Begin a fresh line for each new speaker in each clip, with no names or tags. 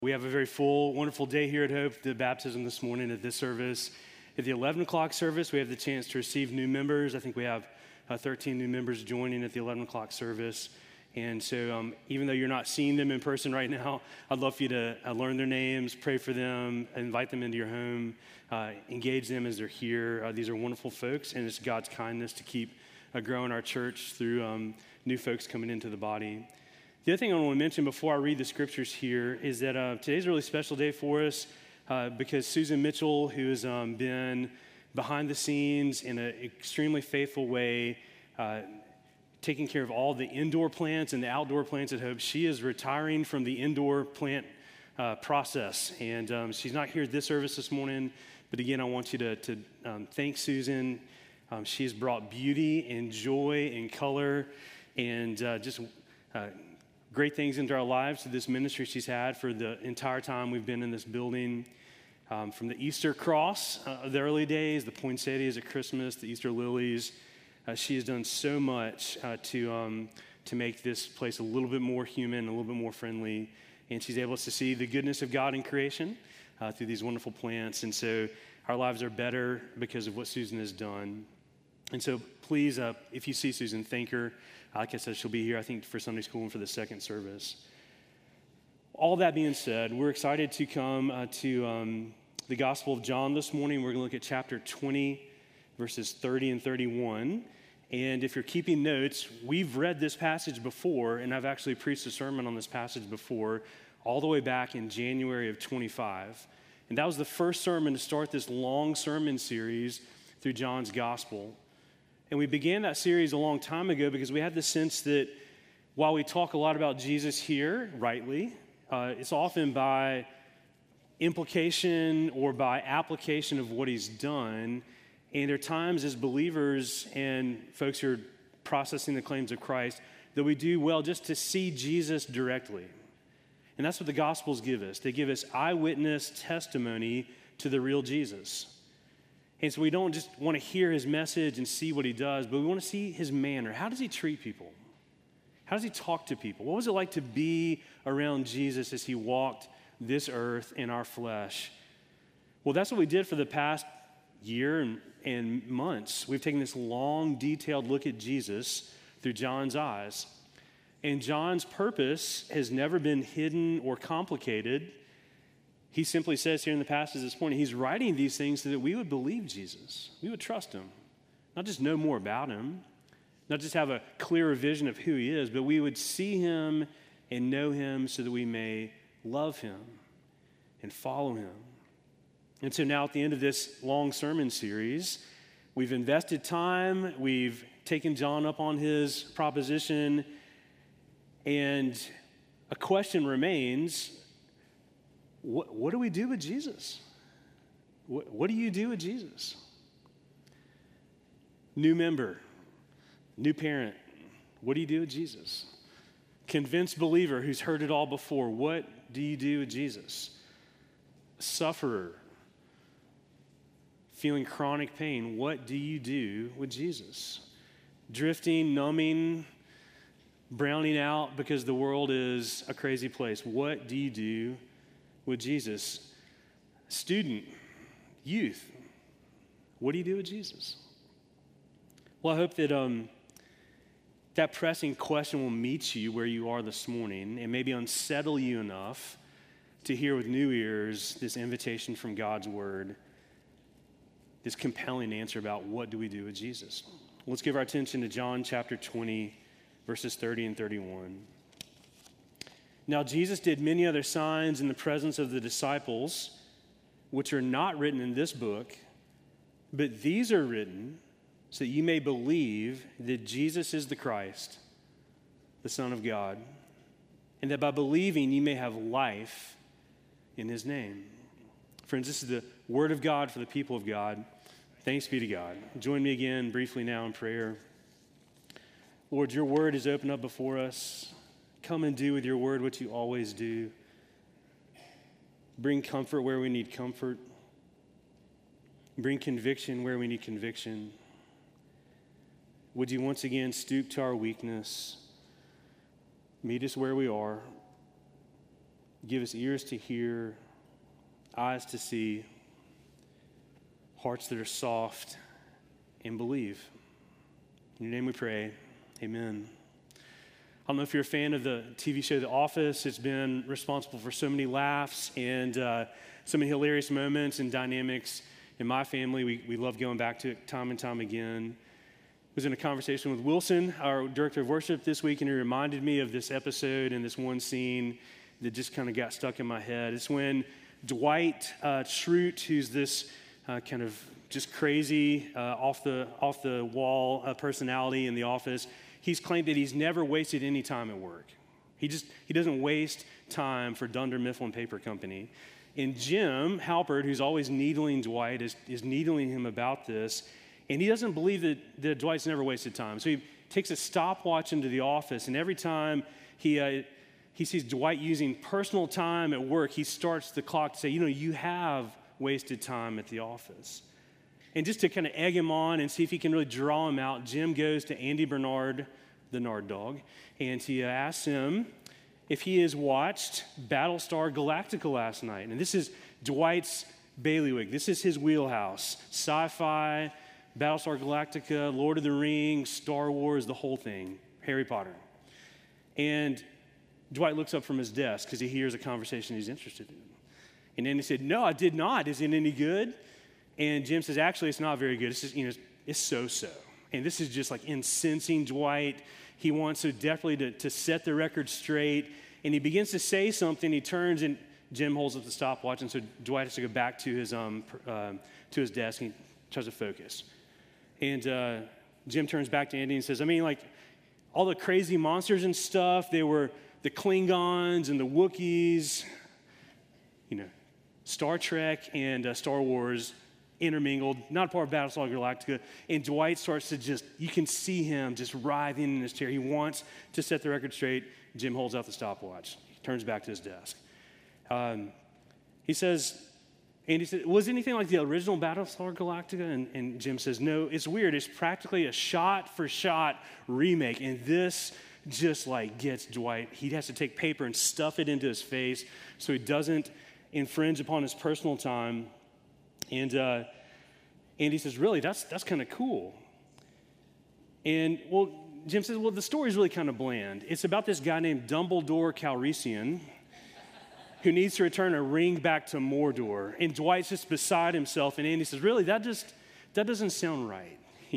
We have a very full, wonderful day here at Hope, the baptism this morning at this service. At the 11 o'clock service, we have the chance to receive new members. I think we have 13 new members joining at the 11 o'clock service. And so even though you're not seeing them in person right now, I'd love for you to learn their names, pray for them, invite them into your home, engage them as they're here. These are wonderful folks, and it's God's kindness to keep growing our church through new folks coming into the body. The other thing I want to mention before I read the scriptures here is that today's a really special day for us because Susan Mitchell, who has been behind the scenes in an extremely faithful way, taking care of all the indoor plants and the outdoor plants at Hope, she is retiring from the indoor plant process. And she's not here at this service this morning, but again, I want you to thank Susan. She has brought beauty and joy and color and just great things into our lives, to this ministry she's had for the entire time we've been in this building. From the Easter cross, the early days, the poinsettias at Christmas, the Easter lilies. She has done so much to make this place a little bit more human, a little bit more friendly. And she's able to see the goodness of God in creation through these wonderful plants. And so our lives are better because of what Susan has done. And so please, if you see Susan, thank her. Like I said, she'll be here, I think, for Sunday school and for the second service. All that being said, we're excited to come to the Gospel of John this morning. We're going to look at chapter 20, verses 30 and 31. And if you're keeping notes, we've read this passage before, and I've actually preached a sermon on this passage before, all the way back in January of 25. And that was the first sermon to start this long sermon series through John's Gospel. And we began that series a long time ago because we had the sense that while we talk a lot about Jesus here, rightly, it's often by implication or by application of what he's done. And there are times as believers and folks who are processing the claims of Christ that we do well just to see Jesus directly. And that's what the Gospels give us. They give us eyewitness testimony to the real Jesus. And so we don't just want to hear his message and see what he does, but we want to see his manner. How does he treat people? How does he talk to people? What was it like to be around Jesus as he walked this earth in our flesh? Well, that's what we did for the past year and months. We've taken this long, detailed look at Jesus through John's eyes. And John's purpose has never been hidden or complicated. He simply says here in the passage this morning, he's writing these things so that we would believe Jesus. We would trust him. Not just know more about him, not just have a clearer vision of who he is, but we would see him and know him so that we may love him and follow him. And so now at the end of this long sermon series, we've invested time, we've taken John up on his proposition, and a question remains: What do we do with Jesus? What do you do with Jesus? New member, new parent, what do you do with Jesus? Convinced believer who's heard it all before, what do you do with Jesus? Sufferer, feeling chronic pain, what do you do with Jesus? Drifting, numbing, browning out because the world is a crazy place, what do you do with Jesus? Student, youth, what do you do with Jesus? Well, I hope that that pressing question will meet you where you are this morning and maybe unsettle you enough to hear with new ears this invitation from God's word, this compelling answer about what do we do with Jesus. Let's give our attention to John chapter 20, verses 30 and 31. Now Jesus did many other signs in the presence of the disciples, which are not written in this book, but these are written so that you may believe that Jesus is the Christ, the Son of God, and that by believing you may have life in his name. Friends, this is the word of God for the people of God. Thanks be to God. Join me again briefly now in prayer. Lord, your word is open up before us. Come and do with your word what you always do. Bring comfort where we need comfort. Bring conviction where we need conviction. Would you once again stoop to our weakness? Meet us where we are. Give us ears to hear, eyes to see, hearts that are soft, and believe. In your name we pray, amen. I don't know if you're a fan of the TV show The Office. It's been responsible for so many laughs and so many hilarious moments and dynamics in my family. We love going back to it time and time again. I was in a conversation with Wilson, our director of worship, this week, and he reminded me of this episode and this one scene that just kind of got stuck in my head. It's when Dwight Schrute, who's this kind of just crazy, off the wall personality in the office, he's claimed that he's never wasted any time at work. He doesn't waste time for Dunder Mifflin Paper Company. And Jim Halpert, who's always needling Dwight, is needling him about this, and he doesn't believe that Dwight's never wasted time. So he takes a stopwatch into the office, and every time he sees Dwight using personal time at work, he starts the clock to say, you have wasted time at the office. And just to kind of egg him on and see if he can really draw him out, Jim goes to Andy Bernard, the Nard dog, and he asks him if he has watched Battlestar Galactica last night. And this is Dwight's bailiwick. This is his wheelhouse. Sci-fi, Battlestar Galactica, Lord of the Rings, Star Wars, the whole thing, Harry Potter. And Dwight looks up from his desk because he hears a conversation he's interested in. And Andy said, "No, I did not. Is it any good?" And Jim says, "Actually, it's not very good. It's just, it's so-so." And this is just like incensing Dwight. He wants so desperately to set the record straight. And he begins to say something. He turns and Jim holds up the stopwatch. And so Dwight has to go back to his desk and he tries to focus. And Jim turns back to Andy and says, all the crazy monsters and stuff, they were the Klingons and the Wookiees, Star Trek and Star Wars intermingled, not part of Battlestar Galactica. And Dwight starts to you can see him just writhing in his chair. He wants to set the record straight. Jim holds out the stopwatch. He turns back to his desk. Andy said, "Was it anything like the original Battlestar Galactica?" And Jim says, "No, it's weird. It's practically a shot-for-shot remake." And this just gets Dwight. He has to take paper and stuff it into his face so he doesn't infringe upon his personal time. And Andy says, "Really, that's kind of cool." And Jim says, "The story's really kind of bland. It's about this guy named Dumbledore Calrissian who needs to return a ring back to Mordor." And Dwight's just beside himself. And Andy says, "Really, that doesn't sound right."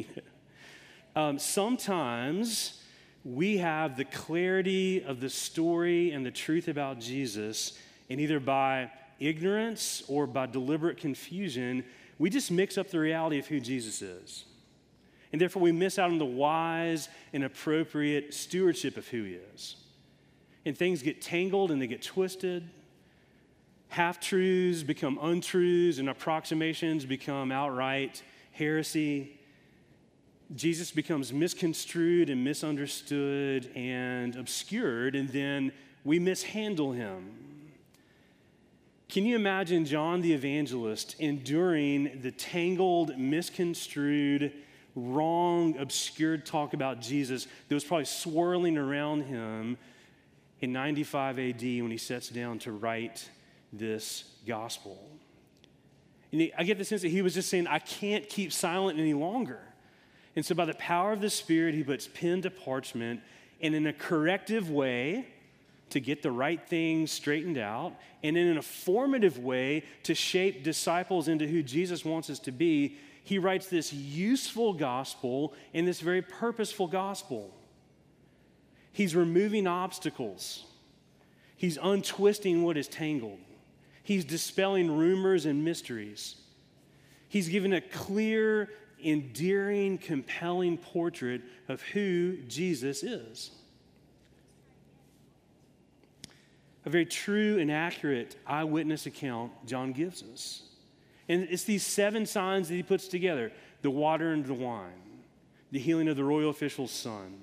Sometimes we have the clarity of the story and the truth about Jesus, and either by ignorance or by deliberate confusion, we just mix up the reality of who Jesus is. And therefore, we miss out on the wise and appropriate stewardship of who he is. And things get tangled and they get twisted. Half-truths become untruths, and approximations become outright heresy. Jesus becomes misconstrued and misunderstood and obscured, and then we mishandle him. Can you imagine John the Evangelist enduring the tangled, misconstrued, wrong, obscured talk about Jesus that was probably swirling around him in 95 AD when he sets down to write this gospel? And I get the sense that he was just saying, I can't keep silent any longer. And so by the power of the Spirit, he puts pen to parchment, and in a corrective way to get the right things straightened out, and in a formative way to shape disciples into who Jesus wants us to be, he writes this useful gospel and this very purposeful gospel. He's removing obstacles. He's untwisting what is tangled. He's dispelling rumors and mysteries. He's giving a clear, endearing, compelling portrait of who Jesus is. A very true and accurate eyewitness account John gives us. And it's these 7 signs that he puts together: the water and the wine, the healing of the royal official's son,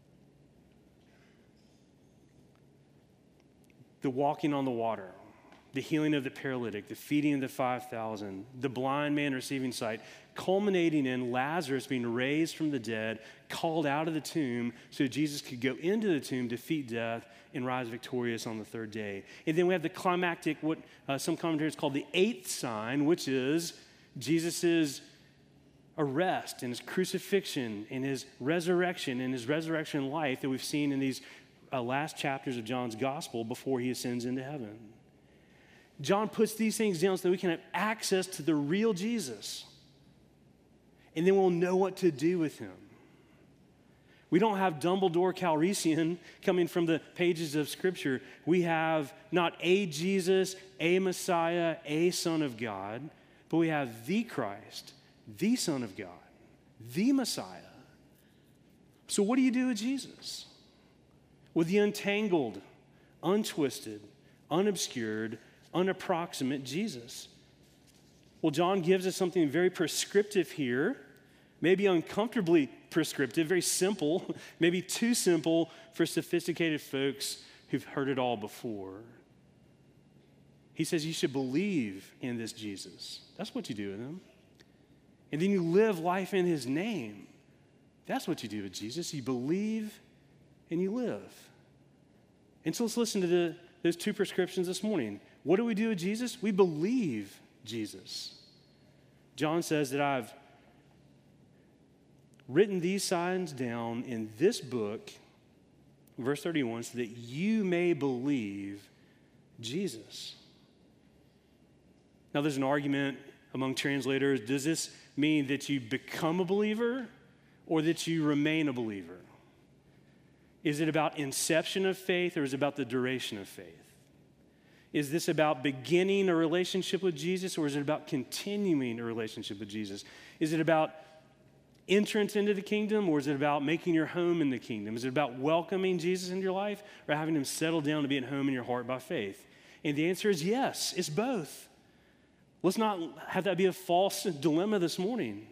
the walking on the water, the healing of the paralytic, the feeding of the 5,000, the blind man receiving sight, culminating in Lazarus being raised from the dead, called out of the tomb so Jesus could go into the tomb, defeat death, and rise victorious on the third day. And then we have the climactic, what some commentators call the eighth sign, which is Jesus' arrest and his crucifixion and his resurrection life that we've seen in these last chapters of John's gospel before he ascends into heaven. John puts these things down so that we can have access to the real Jesus. And then we'll know what to do with him. We don't have Dumbledore Calrissian coming from the pages of Scripture. We have not a Jesus, a Messiah, a Son of God, but we have the Christ, the Son of God, the Messiah. So what do you do with Jesus? With the untangled, untwisted, unobscured, unapproximate Jesus. Well, John gives us something very prescriptive here, maybe uncomfortably prescriptive, very simple, maybe too simple for sophisticated folks who've heard it all before. He says you should believe in this Jesus. That's what you do with him. And then you live life in his name. That's what you do with Jesus. You believe and you live. And so let's listen to those two prescriptions this morning. What do we do with Jesus? We believe Jesus. John says that I've written these signs down in this book, verse 31, so that you may believe Jesus. Now, there's an argument among translators. Does this mean that you become a believer or that you remain a believer? Is it about inception of faith or is it about the duration of faith? Is this about beginning a relationship with Jesus or is it about continuing a relationship with Jesus? Is it about entrance into the kingdom or is it about making your home in the kingdom? Is it about welcoming Jesus into your life or having him settle down to be at home in your heart by faith? And the answer is yes, it's both. Let's not have that be a false dilemma this morning.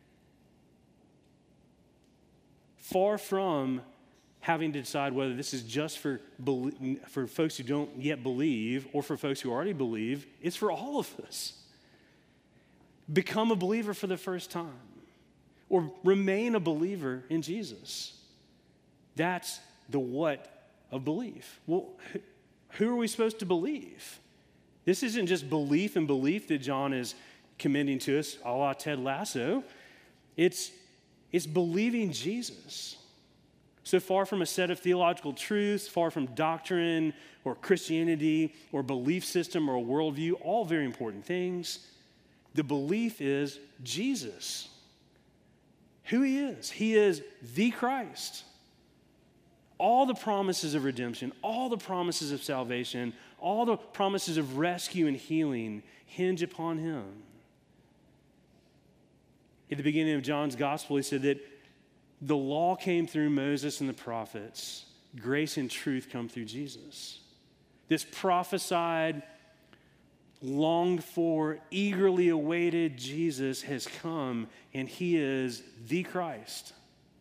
Far from having to decide whether this is just for folks who don't yet believe or for folks who already believe, it's for all of us. Become a believer for the first time or remain a believer in Jesus. That's the what of belief. Well, who are we supposed to believe? This isn't just belief and belief that John is commending to us, a la Ted Lasso. It's believing Jesus. So far from a set of theological truths, far from doctrine or Christianity or belief system or worldview, all very important things, the belief is Jesus. Who he is. He is the Christ. All the promises of redemption, all the promises of salvation, all the promises of rescue and healing hinge upon him. At the beginning of John's gospel, he said that the law came through Moses and the prophets. Grace and truth come through Jesus. This prophesied, longed for, eagerly awaited Jesus has come, and he is the Christ.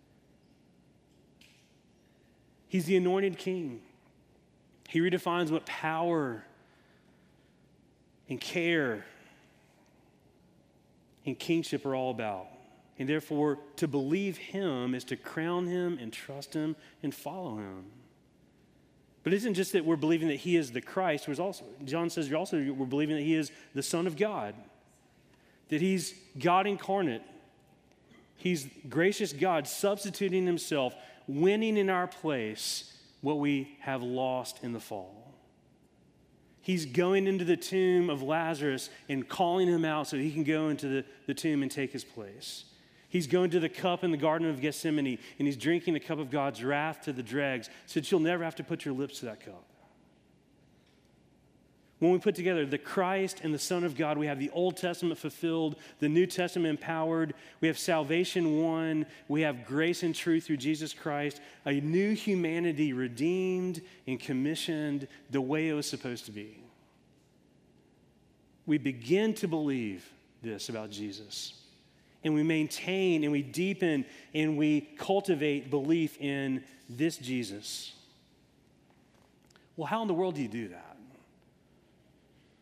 He's the anointed king. He redefines what power and care and kingship are all about. And therefore, to believe him is to crown him and trust him and follow him. But it isn't just that we're believing that he is the Christ. John says we're believing that he is the Son of God, that he's God incarnate. He's gracious God substituting himself, winning in our place what we have lost in the fall. He's going into the tomb of Lazarus and calling him out so he can go into the tomb and take his place. He's going to the cup in the Garden of Gethsemane, and he's drinking the cup of God's wrath to the dregs so that you'll never have to put your lips to that cup. When we put together the Christ and the Son of God, we have the Old Testament fulfilled, the New Testament empowered, we have salvation won, we have grace and truth through Jesus Christ, a new humanity redeemed and commissioned the way it was supposed to be. We begin to believe this about Jesus. And we maintain and we deepen and we cultivate belief in this Jesus. Well, how in the world do you do that?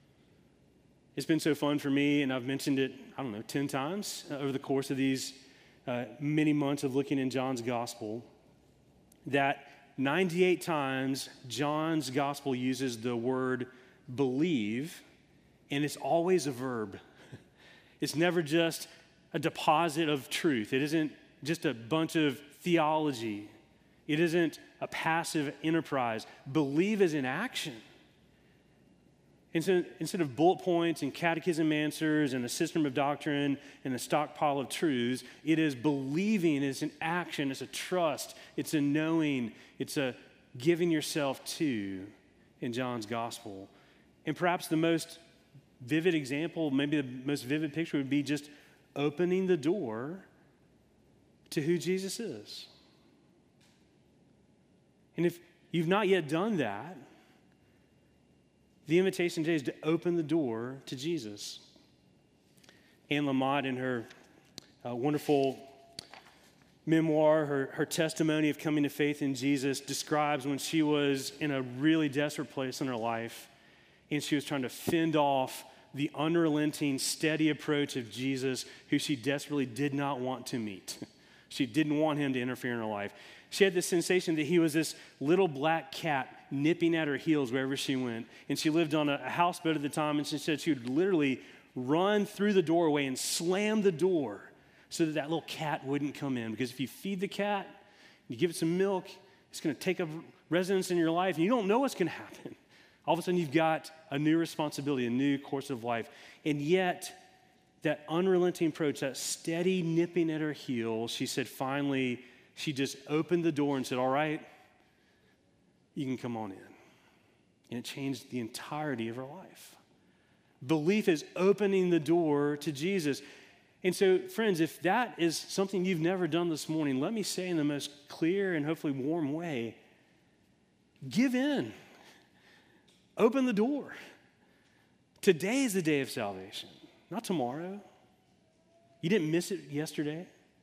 It's been so fun for me, and I've mentioned it, 10 times over the course of these many months of looking in John's gospel, that 98 times John's gospel uses the word believe, and it's always a verb. It's never just a deposit of truth. It isn't just a bunch of theology. It isn't a passive enterprise. Believe is in action. And so instead of bullet points and catechism answers and a system of doctrine and a stockpile of truths, it is believing, it's an action, it's a trust, it's a knowing, it's a giving yourself to in John's gospel. And perhaps the most vivid example, maybe the most vivid picture would be just opening the door to who Jesus is. And if you've not yet done that, the invitation today is to open the door to Jesus. Anne Lamott, in her wonderful memoir, her testimony of coming to faith in Jesus, describes when she was in a really desperate place in her life, and she was trying to fend off the unrelenting, steady approach of Jesus, who she desperately did not want to meet. She didn't want him to interfere in her life. She had this sensation that he was this little black cat nipping at her heels wherever she went. And she lived on a houseboat at the time, and she said she would literally run through the doorway and slam the door so that little cat wouldn't come in. Because if you feed the cat, you give it some milk, it's going to take up residence in your life, and you don't know what's going to happen. All of a sudden, you've got a new responsibility, a new course of life. And yet, that unrelenting approach, that steady nipping at her heels, she said finally, she just opened the door and said, all right, you can come on in. And it changed the entirety of her life. Belief is opening the door to Jesus. And so, friends, if that is something you've never done this morning, let me say in the most clear and hopefully warm way, give in. Open the door. Today is the day of salvation, not tomorrow. You didn't miss it yesterday.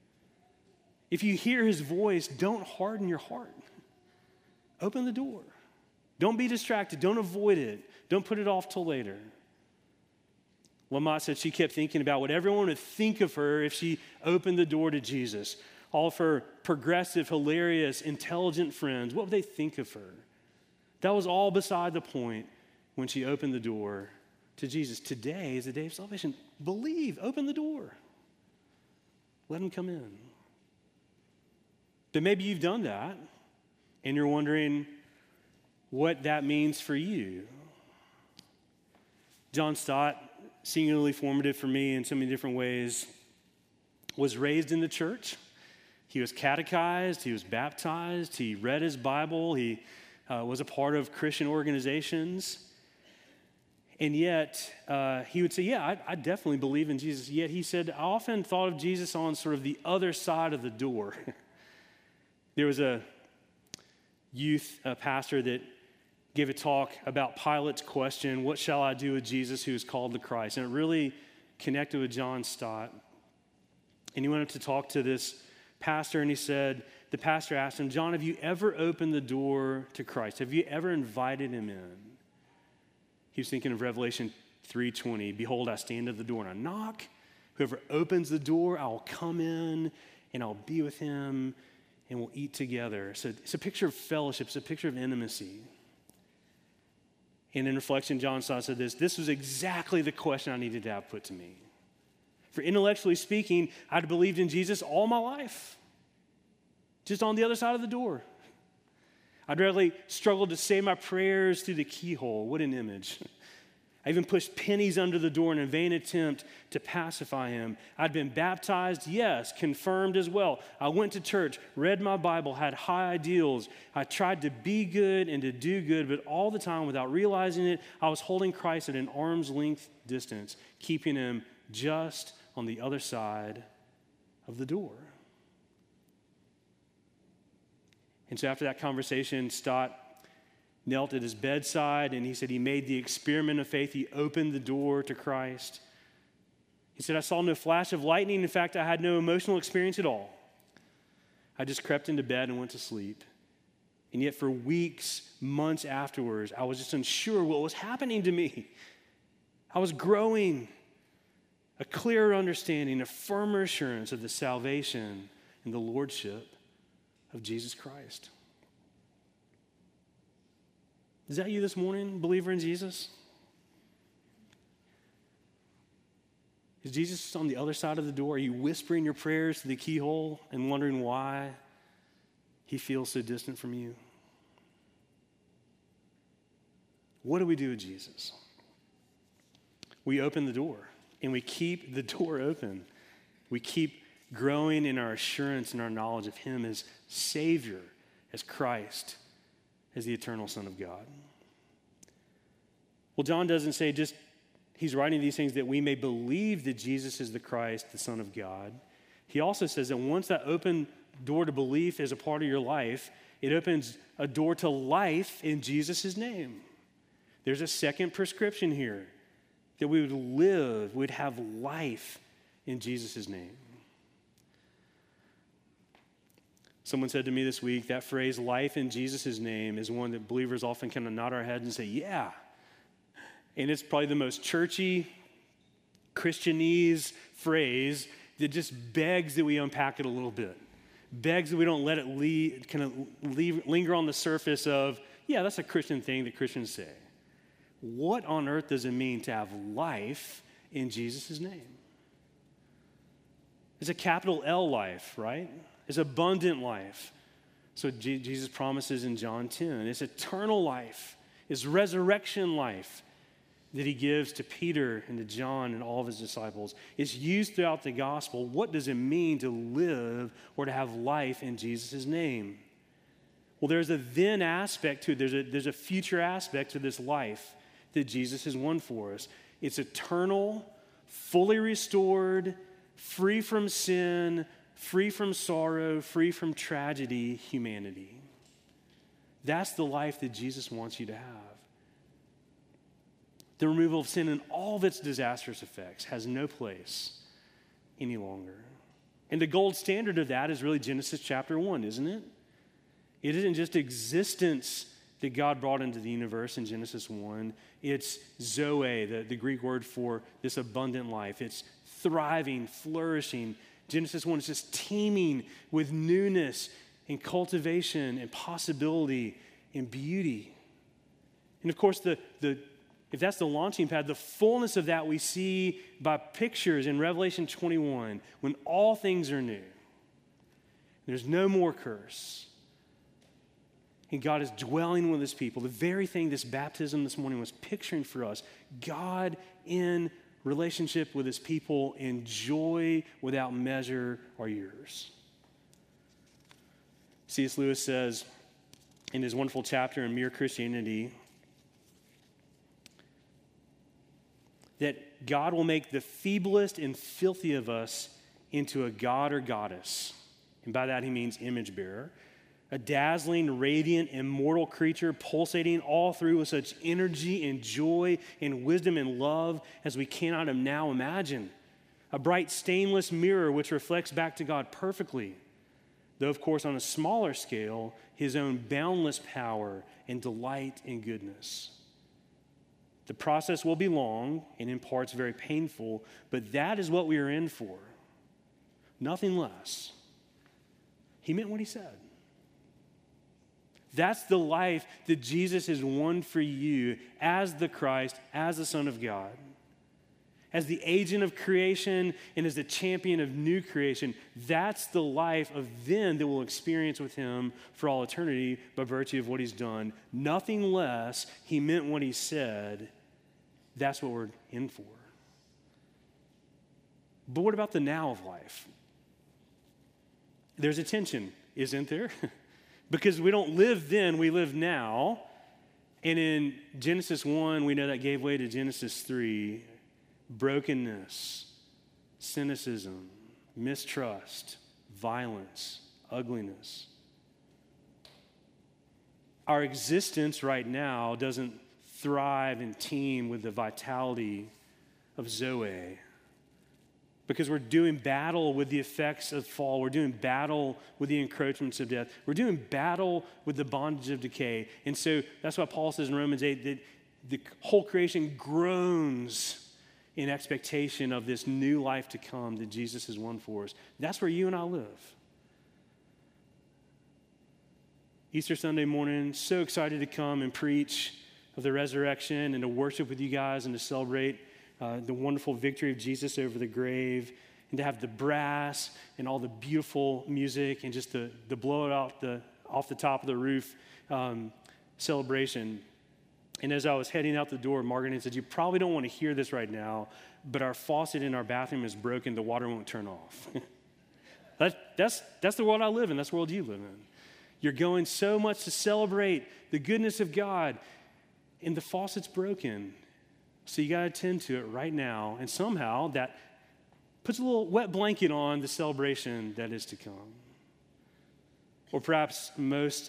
If you hear his voice, don't harden your heart. Open the door. Don't be distracted. Don't avoid it. Don't put it off till later. Lamott said she kept thinking about what everyone would think of her if she opened the door to Jesus. All of her progressive, hilarious, intelligent friends, what would they think of her? That was all beside the point when she opened the door to Jesus. Today is the day of salvation. Believe. Open the door. Let him come in. But maybe you've done that, and you're wondering what that means for you. John Stott, singularly formative for me in so many different ways, was raised in the church. He was catechized. He was baptized. He read his Bible. He was a part of Christian organizations. And yet, he would say, yeah, I definitely believe in Jesus. Yet he said, I often thought of Jesus on sort of the other side of the door. There was a youth pastor that gave a talk about Pilate's question, what shall I do with Jesus who is called the Christ? And it really connected with John Stott. And he went up to talk to this pastor, and he said, the pastor asked him, John, have you ever opened the door to Christ? Have you ever invited him in? He was thinking of Revelation 3:20. Behold, I stand at the door and I knock. Whoever opens the door, I will come in and I'll be with him and we'll eat together. So it's a picture of fellowship. It's a picture of intimacy. And in reflection, John Stott said this was exactly the question I needed to have put to me. For intellectually speaking, I'd believed in Jesus all my life, just on the other side of the door. I'd rarely struggled to say my prayers through the keyhole. What an image. I even pushed pennies under the door in a vain attempt to pacify him. I'd been baptized, yes, confirmed as well. I went to church, read my Bible, had high ideals. I tried to be good and to do good, but all the time, without realizing it, I was holding Christ at an arm's length distance, keeping him just on the other side of the door. And so after that conversation, Stott knelt at his bedside, and he said he made the experiment of faith. He opened the door to Christ. He said, I saw no flash of lightning. In fact, I had no emotional experience at all. I just crept into bed and went to sleep. And yet for weeks, months afterwards, I was just unsure what was happening to me. I was growing a clearer understanding, a firmer assurance of the salvation and the lordship of Jesus Christ. Is that you this morning, believer in Jesus? Is Jesus on the other side of the door? Are you whispering your prayers to the keyhole and wondering why he feels so distant from you? What do we do with Jesus? We open the door, and we keep the door open. We keep growing in our assurance and our knowledge of him as Savior, as Christ, as the eternal Son of God. Well, John doesn't say just he's writing these things that we may believe that Jesus is the Christ, the Son of God. He also says that once that open door to belief is a part of your life, it opens a door to life in Jesus' name. There's a second prescription here, that we would live, we'd have life in Jesus' name. Someone said to me this week, that phrase, life in Jesus' name, is one that believers often kind of nod our heads and say, yeah. And it's probably the most churchy, Christianese phrase that just begs that we unpack it a little bit. Begs that we don't let it linger on the surface of, yeah, that's a Christian thing that Christians say. What on earth does it mean to have life in Jesus' name? It's a capital L life, right? It's abundant life. So Jesus promises in John 10. It's eternal life. It's resurrection life that he gives to Peter and to John and all of his disciples. It's used throughout the gospel. What does it mean to live or to have life in Jesus' name? Well, there's a then aspect to it. There's a future aspect to this life that Jesus has won for us. It's eternal, fully restored, free from sin, free from sorrow, free from tragedy, humanity. That's the life that Jesus wants you to have. The removal of sin and all of its disastrous effects has no place any longer. And the gold standard of that is really Genesis chapter 1, isn't it? It isn't just existence that God brought into the universe in Genesis 1. It's Zoe, the Greek word for this abundant life. It's thriving, flourishing. Genesis 1 is just teeming with newness and cultivation and possibility and beauty. And of course, if that's the launching pad, the fullness of that we see by pictures in Revelation 21, when all things are new. There's no more curse. And God is dwelling with his people. The very thing this baptism this morning was picturing for us. God in relationship with his people, in joy without measure are yours. C.S. Lewis says in his wonderful chapter in Mere Christianity that God will make the feeblest and filthy of us into a god or goddess. And by that he means image bearer. A dazzling, radiant, immortal creature pulsating all through with such energy and joy and wisdom and love as we cannot now imagine. A bright, stainless mirror which reflects back to God perfectly. Though, of course, on a smaller scale, his own boundless power and delight and goodness. The process will be long and in parts very painful, but that is what we are in for. Nothing less. He meant what he said. That's the life that Jesus has won for you as the Christ, as the Son of God. As the agent of creation and as the champion of new creation, that's the life of then that we'll experience with him for all eternity by virtue of what he's done. Nothing less. He meant what he said. That's what we're in for. But what about the now of life? There's a tension, isn't there? Because we don't live then, we live now. And in Genesis 1, we know that gave way to Genesis 3. Brokenness, cynicism, mistrust, violence, ugliness. Our existence right now doesn't thrive and teem with the vitality of Zoe. Because we're doing battle with the effects of fall. We're doing battle with the encroachments of death. We're doing battle with the bondage of decay. And so that's why Paul says in Romans 8 that the whole creation groans in expectation of this new life to come that Jesus has won for us. That's where you and I live. Easter Sunday morning, so excited to come and preach of the resurrection and to worship with you guys and to celebrate the wonderful victory of Jesus over the grave, and to have the brass and all the beautiful music and just the blow it off the top of the roof celebration. And as I was heading out the door, Margaret said, "You probably don't want to hear this right now, but our faucet in our bathroom is broken. The water won't turn off." That's the world I live in. That's the world you live in. You're going so much to celebrate the goodness of God, and the faucet's broken. So you got to attend to it right now. And somehow that puts a little wet blanket on the celebration that is to come. Or perhaps most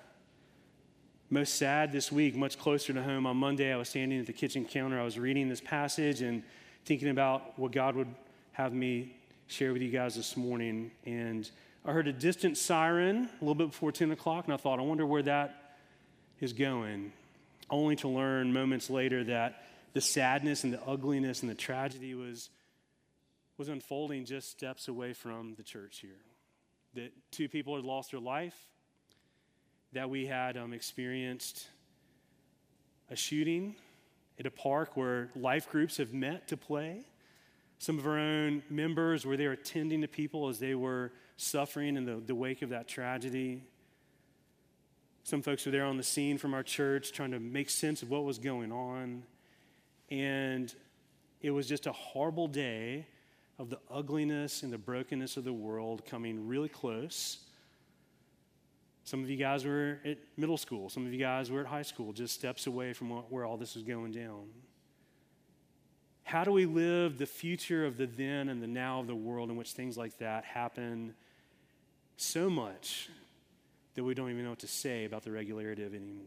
sad this week, much closer to home, on Monday I was standing at the kitchen counter. I was reading this passage and thinking about what God would have me share with you guys this morning. And I heard a distant siren a little bit before 10 o'clock, and I thought, I wonder where that is going, only to learn moments later that the sadness and the ugliness and the tragedy was unfolding just steps away from the church here. That two people had lost their life, that we had experienced a shooting at a park where life groups have met to play. Some of our own members were there attending to people as they were suffering in the wake of that tragedy. Some folks were there on the scene from our church trying to make sense of what was going on. And it was just a horrible day of the ugliness and the brokenness of the world coming really close. Some of you guys were at middle school. Some of you guys were at high school, just steps away from where all this was going down. How do we live the future of the then and the now of the world in which things like that happen so much that we don't even know what to say about the regularity of it anymore?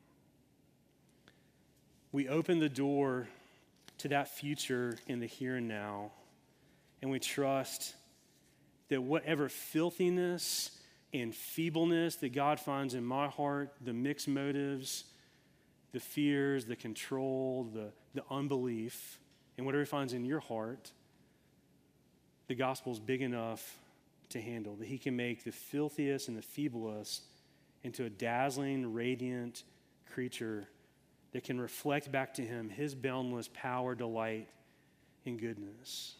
We open the door to that future in the here and now, and we trust that whatever filthiness and feebleness that God finds in my heart, the mixed motives, the fears, the control, the unbelief, and whatever he finds in your heart, the gospel is big enough to handle, that he can make the filthiest and the feeblest into a dazzling, radiant creature that can reflect back to him his boundless power, delight, and goodness.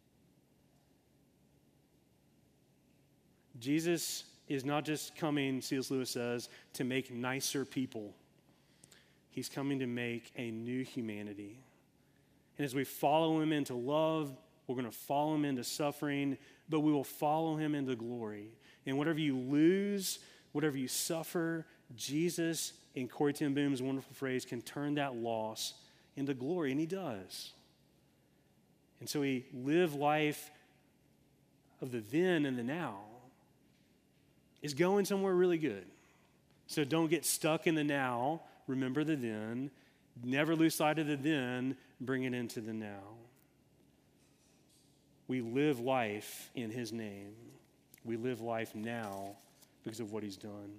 Jesus is not just coming, C.S. Lewis says, to make nicer people. He's coming to make a new humanity. And as we follow him into love, we're going to follow him into suffering, but we will follow him into glory. And whatever you lose, whatever you suffer, Jesus, in Corrie ten Boom's wonderful phrase, can turn that loss into glory, and he does. And so we live life of the then and the now is going somewhere really good. So don't get stuck in the now. Remember the then. Never lose sight of the then. Bring it into the now. We live life in his name. We live life now because of what he's done.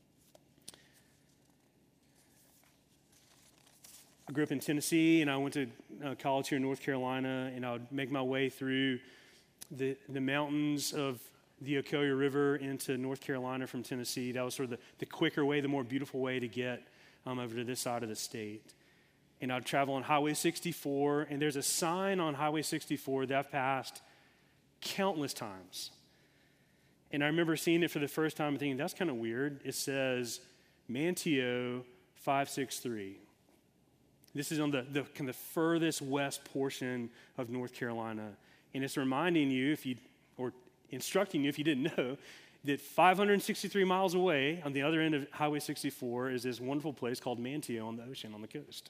I grew up in Tennessee, and I went to college here in North Carolina, and I would make my way through the mountains of the Ocoee River into North Carolina from Tennessee. That was sort of the quicker way, the more beautiful way to get over to this side of the state. And I'd travel on Highway 64, and there's a sign on Highway 64 that I've passed countless times. And I remember seeing it for the first time and thinking, that's kind of weird. It says, Manteo 563. This is on the kind of furthest west portion of North Carolina. And it's reminding you, or instructing you if you didn't know, that 563 miles away on the other end of Highway 64 is this wonderful place called Manteo on the ocean, on the coast.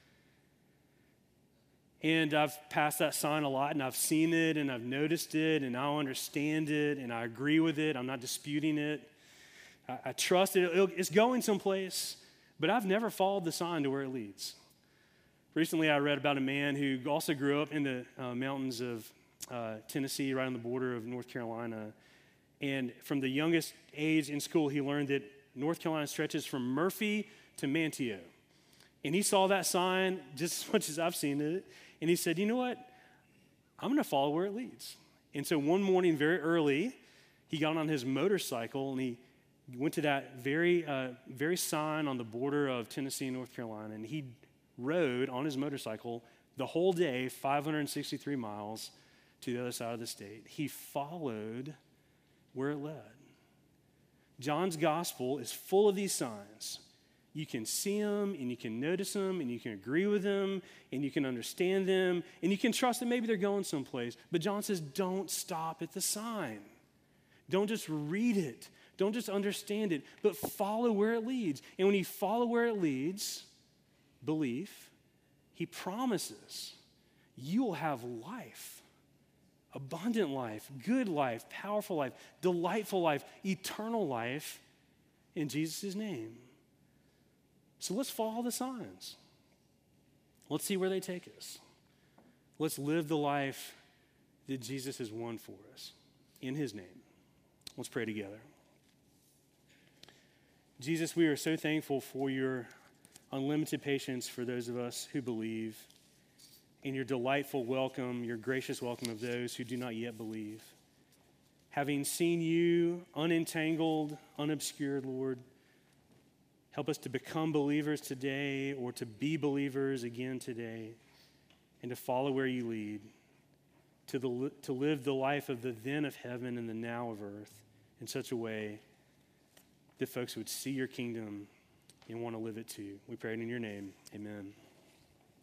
And I've passed that sign a lot, and I've seen it, and I've noticed it, and I understand it, and I agree with it. I'm not disputing it. I trust it. It's going someplace, but I've never followed the sign to where it leads. Recently, I read about a man who also grew up in the mountains of Tennessee, right on the border of North Carolina. And from the youngest age in school, he learned that North Carolina stretches from Murphy to Manteo. And he saw that sign just as much as I've seen it. And he said, you know what? I'm going to follow where it leads. And so one morning very early, he got on his motorcycle and he went to that very sign on the border of Tennessee and North Carolina. And he rode on his motorcycle the whole day, 563 miles to the other side of the state. He followed where it led. John's gospel is full of these signs. You can see them, and you can notice them, and you can agree with them, and you can understand them, and you can trust that maybe they're going someplace. But John says, don't stop at the sign. Don't just read it. Don't just understand it, but follow where it leads. And when you follow where it leads, belief, he promises you will have life, abundant life, good life, powerful life, delightful life, eternal life in Jesus' name. So let's follow the signs. Let's see where they take us. Let's live the life that Jesus has won for us in his name. Let's pray together. Jesus, we are so thankful for your unlimited patience for those of us who believe, and your delightful welcome, your gracious welcome of those who do not yet believe. Having seen you unentangled, unobscured, Lord, help us to become believers today or to be believers again today and to follow where you lead, to live the life of the then of heaven and the now of earth in such a way that folks would see your kingdom and want to live it too. We pray it in your name. Amen.